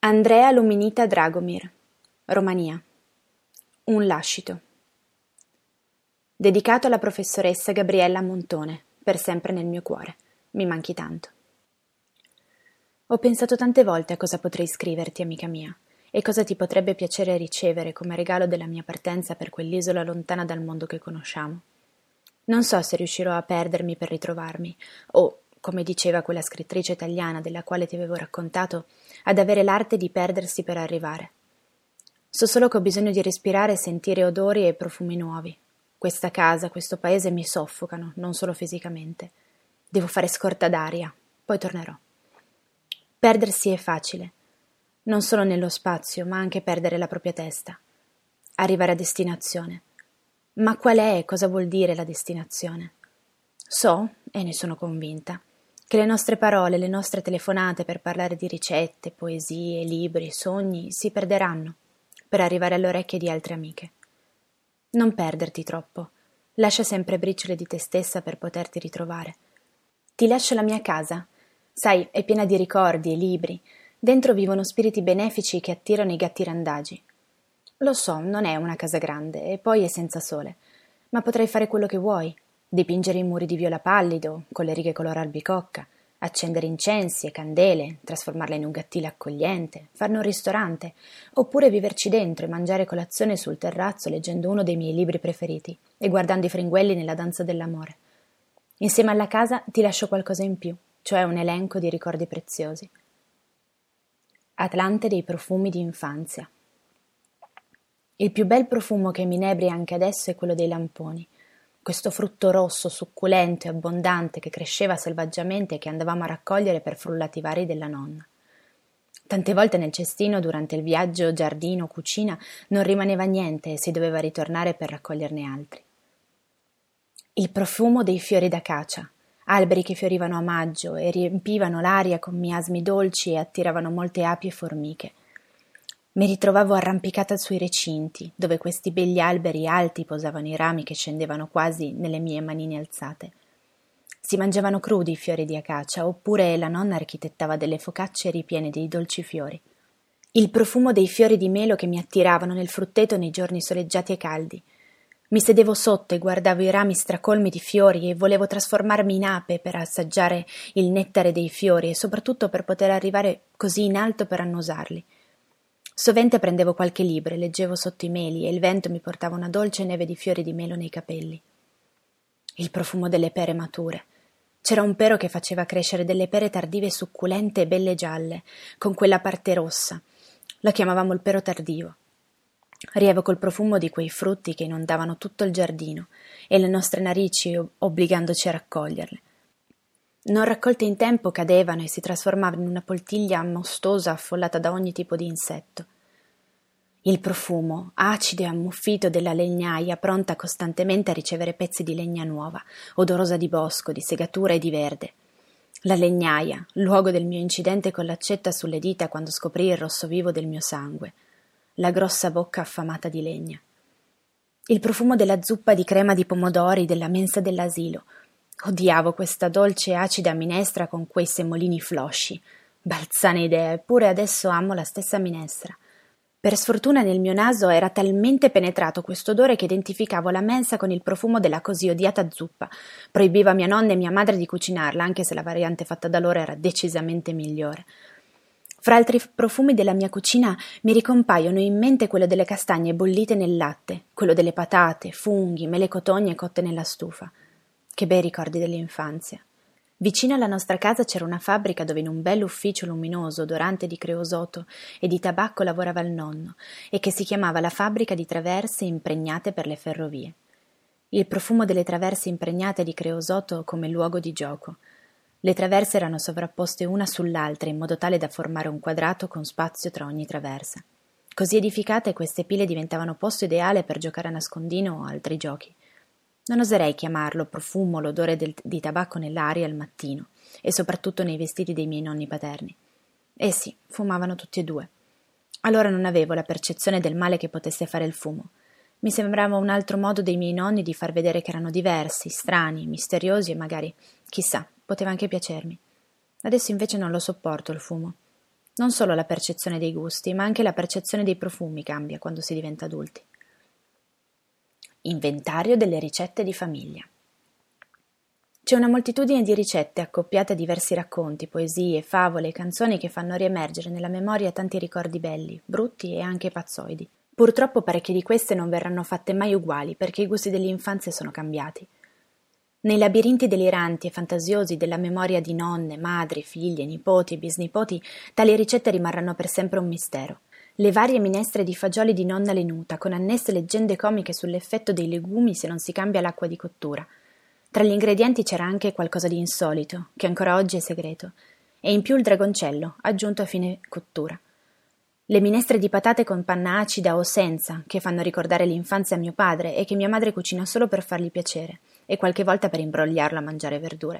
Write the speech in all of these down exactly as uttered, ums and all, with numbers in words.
Andrea Luminita Dragomir, Romania. Un lascito. Dedicato alla professoressa Gabriella Montone, per sempre nel mio cuore. Mi manchi tanto. Ho pensato tante volte a cosa potrei scriverti, amica mia, e cosa ti potrebbe piacere ricevere come regalo della mia partenza per quell'isola lontana dal mondo che conosciamo. Non so se riuscirò a perdermi per ritrovarmi, o, come diceva quella scrittrice italiana della quale ti avevo raccontato, ad avere l'arte di perdersi per arrivare. So solo che ho bisogno di respirare e sentire odori e profumi nuovi. Questa casa, questo paese mi soffocano, non solo fisicamente. Devo fare scorta d'aria, poi tornerò. Perdersi è facile, non solo nello spazio, ma anche perdere la propria testa. Arrivare a destinazione. Ma qual è e cosa vuol dire la destinazione? So, e ne sono convinta, che le nostre parole, le nostre telefonate per parlare di ricette, poesie, libri, sogni si perderanno per arrivare alle orecchie di altre amiche. Non perderti troppo, lascia sempre briciole di te stessa per poterti ritrovare. Ti lascio la mia casa, sai, è piena di ricordi e libri, dentro vivono spiriti benefici che attirano i gatti randagi. Lo so, non è una casa grande e poi è senza sole, ma potrai fare quello che vuoi. Dipingere i muri di viola pallido, con le righe color albicocca, accendere incensi e candele, trasformarla in un gattile accogliente, farne un ristorante, oppure viverci dentro e mangiare colazione sul terrazzo leggendo uno dei miei libri preferiti e guardando i fringuelli nella danza dell'amore. Insieme alla casa ti lascio qualcosa in più, cioè un elenco di ricordi preziosi. Atlante dei profumi di infanzia. Il più bel profumo che mi inebria anche adesso è quello dei lamponi. Questo frutto rosso, succulento e abbondante che cresceva selvaggiamente e che andavamo a raccogliere per frullati vari della nonna. Tante volte nel cestino, durante il viaggio, giardino, cucina, non rimaneva niente e si doveva ritornare per raccoglierne altri. Il profumo dei fiori d'acacia, alberi che fiorivano a maggio e riempivano l'aria con miasmi dolci e attiravano molte api e formiche. Mi ritrovavo arrampicata sui recinti, dove questi begli alberi alti posavano i rami che scendevano quasi nelle mie manine alzate. Si mangiavano crudi i fiori di acacia, oppure la nonna architettava delle focacce ripiene dei dolci fiori. Il profumo dei fiori di melo che mi attiravano nel frutteto nei giorni soleggiati e caldi. Mi sedevo sotto e guardavo i rami stracolmi di fiori e volevo trasformarmi in ape per assaggiare il nettare dei fiori e soprattutto per poter arrivare così in alto per annusarli. Sovente prendevo qualche libro e leggevo sotto i meli e il vento mi portava una dolce neve di fiori di melo nei capelli. Il profumo delle pere mature. C'era un pero che faceva crescere delle pere tardive succulente e belle gialle, con quella parte rossa. Lo chiamavamo il pero tardivo. Rievoco il profumo di quei frutti che inondavano tutto il giardino e le nostre narici obbligandoci a raccoglierle. Non raccolte in tempo cadevano e si trasformavano in una poltiglia mostosa affollata da ogni tipo di insetto. Il profumo, acido e ammuffito della legnaia, pronta costantemente a ricevere pezzi di legna nuova, odorosa di bosco, di segatura e di verde. La legnaia, luogo del mio incidente con l'accetta sulle dita quando scoprì il rosso vivo del mio sangue. La grossa bocca affamata di legna. Il profumo della zuppa di crema di pomodori della mensa dell'asilo. Odiavo questa dolce e acida minestra con quei semolini flosci. Balzane idea, eppure adesso amo la stessa minestra. Per sfortuna nel mio naso era talmente penetrato questo odore che identificavo la mensa con il profumo della così odiata zuppa. Proibiva a mia nonna e mia madre di cucinarla, anche se la variante fatta da loro era decisamente migliore. Fra altri profumi della mia cucina mi ricompaiono in mente quello delle castagne bollite nel latte, quello delle patate, funghi, mele cotogne cotte nella stufa. Che bei ricordi dell'infanzia. Vicino alla nostra casa c'era una fabbrica dove in un bell'ufficio luminoso, odorante di creosoto e di tabacco lavorava il nonno e che si chiamava la fabbrica di traverse impregnate per le ferrovie. Il profumo delle traverse impregnate di creosoto come luogo di gioco. Le traverse erano sovrapposte una sull'altra in modo tale da formare un quadrato con spazio tra ogni traversa. Così edificate queste pile diventavano posto ideale per giocare a nascondino o altri giochi. Non oserei chiamarlo profumo l'odore del, di tabacco nell'aria al mattino, e soprattutto nei vestiti dei miei nonni paterni. Essi fumavano tutti e due. Allora non avevo la percezione del male che potesse fare il fumo. Mi sembrava un altro modo dei miei nonni di far vedere che erano diversi, strani, misteriosi e magari, chissà, poteva anche piacermi. Adesso invece non lo sopporto il fumo. Non solo la percezione dei gusti, ma anche la percezione dei profumi cambia quando si diventa adulti. Inventario delle ricette di famiglia. C'è una moltitudine di ricette accoppiate a diversi racconti, poesie, favole e canzoni che fanno riemergere nella memoria tanti ricordi belli, brutti e anche pazzoidi. Purtroppo parecchie di queste non verranno fatte mai uguali perché i gusti dell'infanzia sono cambiati. Nei labirinti deliranti e fantasiosi della memoria di nonne, madri, figlie, nipoti e bisnipoti, tali ricette rimarranno per sempre un mistero. Le varie minestre di fagioli di nonna Lenuta, con annesse leggende comiche sull'effetto dei legumi se non si cambia l'acqua di cottura. Tra gli ingredienti c'era anche qualcosa di insolito, che ancora oggi è segreto, e in più il dragoncello, aggiunto a fine cottura. Le minestre di patate con panna acida o senza, che fanno ricordare l'infanzia a mio padre e che mia madre cucina solo per fargli piacere, e qualche volta per imbrogliarlo a mangiare verdure.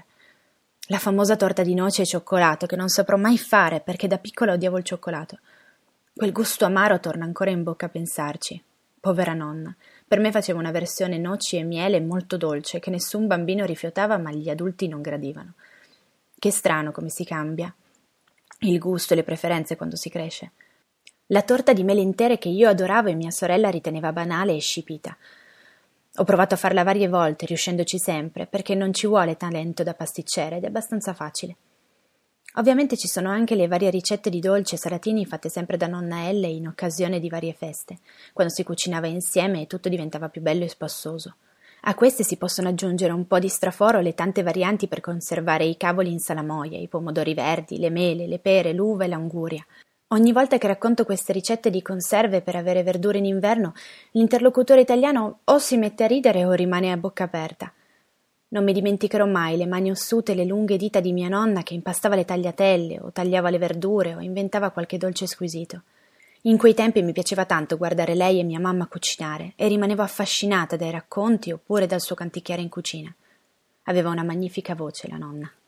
La famosa torta di noce e cioccolato, che non saprò mai fare perché da piccola odiavo il cioccolato. Quel gusto amaro torna ancora in bocca a pensarci. Povera nonna. Per me faceva una versione noci e miele molto dolce, che nessun bambino rifiutava ma gli adulti non gradivano. Che strano come si cambia il gusto e le preferenze quando si cresce. La torta di mele intere che io adoravo e mia sorella riteneva banale e scipita. Ho provato a farla varie volte, riuscendoci sempre, perché non ci vuole talento da pasticcere ed è abbastanza facile. Ovviamente ci sono anche le varie ricette di dolci e salatini fatte sempre da nonna Elle in occasione di varie feste, quando si cucinava insieme e tutto diventava più bello e spassoso. A queste si possono aggiungere un po' di straforo le tante varianti per conservare i cavoli in salamoia, i pomodori verdi, le mele, le pere, l'uva e l'anguria. Ogni volta che racconto queste ricette di conserve per avere verdure in inverno, l'interlocutore italiano o si mette a ridere o rimane a bocca aperta. Non mi dimenticherò mai le mani ossute e le lunghe dita di mia nonna che impastava le tagliatelle o tagliava le verdure o inventava qualche dolce squisito. In quei tempi mi piaceva tanto guardare lei e mia mamma cucinare e rimanevo affascinata dai racconti oppure dal suo canticchiare in cucina. Aveva una magnifica voce, la nonna.